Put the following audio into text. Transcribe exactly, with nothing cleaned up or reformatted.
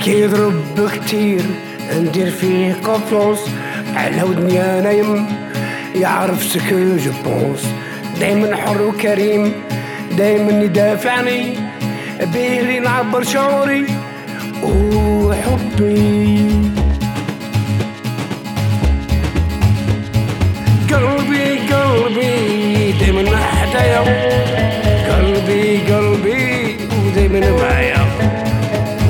كيضرب كتير ندير فيه قفوص على ودني نايم يعرف سكو جو بونس دايما حر وكريم دايما يدافعني بيه لي نعبر شعوري وحبي قلبي قلبي دايما حدايا قلبي قلبي ودايما معايا